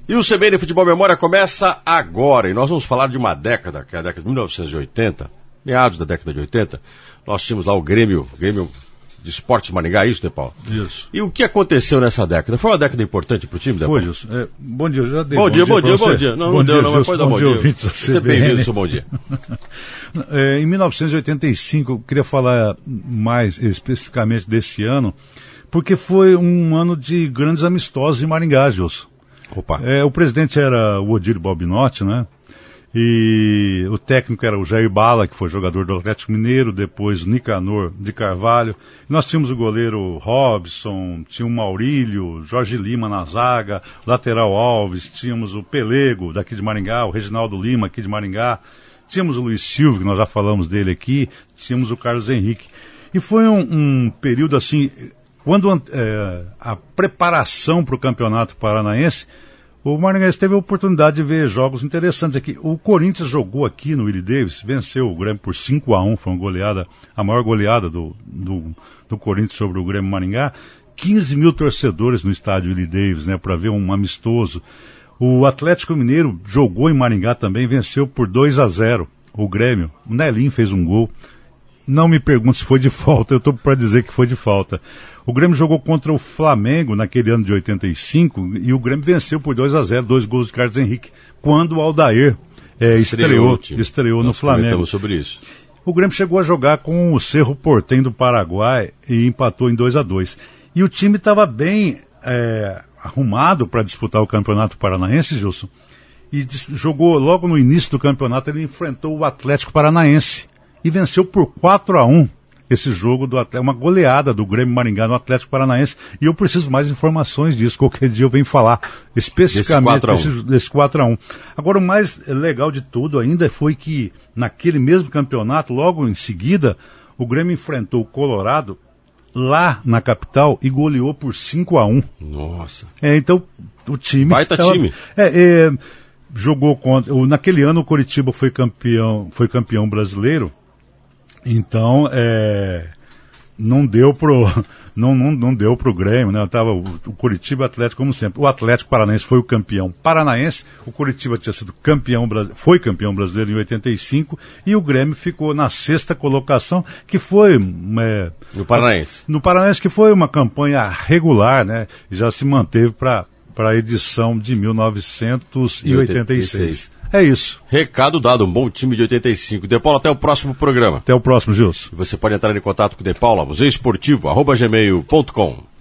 E o CBN Futebol Memória começa agora, e nós vamos falar de uma década, que é a década de 1980, meados da década de 80, nós tínhamos lá o Grêmio de Esportes Maringá, isso, né, Paulo? Isso. E o que aconteceu nessa década? Foi uma década importante para o time, Foi, Gilson. Bom dia, eu já dei. Bom dia. Não, bom não dia, deu, não, mas pode dar bom dia. Você é bem-vindo, seu bom dia. Em 1985, eu queria falar mais especificamente desse ano, porque foi um ano de grandes amistosos em Maringá, Gilson. Opa. O presidente era o Odílio Balbinotti, né? E o técnico era o Jair Bala, que foi jogador do Atlético Mineiro, depois o Nicanor de Carvalho. Nós tínhamos o goleiro Robson, tinha o Maurílio, Jorge Lima na zaga, lateral Alves, tínhamos o Pelego, daqui de Maringá, o Reginaldo Lima, aqui de Maringá, tínhamos o Luiz Silva, que nós já falamos dele aqui, tínhamos o Carlos Henrique. E foi um período assim, quando a preparação para o Campeonato Paranaense, o Maringaense teve a oportunidade de ver jogos interessantes aqui. O Corinthians jogou aqui no Willie Davis, venceu o Grêmio por 5-1, foi uma goleada, a maior goleada do Corinthians sobre o Grêmio Maringá. 15 mil torcedores no estádio Willie Davis, né, para ver um amistoso. O Atlético Mineiro jogou em Maringá também, venceu por 2-0 o Grêmio. O Nelinho fez um gol. Não me pergunte se foi de falta, eu estou para dizer que foi de falta. O Grêmio jogou contra o Flamengo naquele ano de 85 e o Grêmio venceu por 2-0, 2 gols de Carlos Henrique, quando o Aldair estreou no Flamengo. Comentamos sobre isso. O Grêmio chegou a jogar com o Cerro Porteño do Paraguai e empatou em 2-2. E o time estava bem arrumado para disputar o Campeonato Paranaense, Gilson, e jogou logo no início do campeonato, ele enfrentou o Atlético Paranaense e venceu por 4-1 esse jogo do Atlético, uma goleada do Grêmio Maringá no Atlético Paranaense, e eu preciso mais informações disso, qualquer dia eu venho falar especificamente desse 4-1. Agora, o mais legal de tudo ainda foi que naquele mesmo campeonato, logo em seguida, o Grêmio enfrentou o Colorado lá na capital e goleou por 5-1. Nossa. Então, o time... Baita time. Jogou contra... Naquele ano o Coritiba foi campeão brasileiro. Então, não deu pro Grêmio, né? Tava o Coritiba e o Atlético, como sempre. O Atlético Paranaense foi o campeão paranaense, o Coritiba tinha sido foi campeão brasileiro em 85, e o Grêmio ficou na 6ª colocação, que foi... no Paranaense. No Paranaense, que foi uma campanha regular, né? E já se manteve para a edição de 1986. É isso. Recado dado, um bom time de 85. De Paula, até o próximo programa. Até o próximo, Gilson. Você pode entrar em contato com o De Paula, museioesportivo@gmail.com.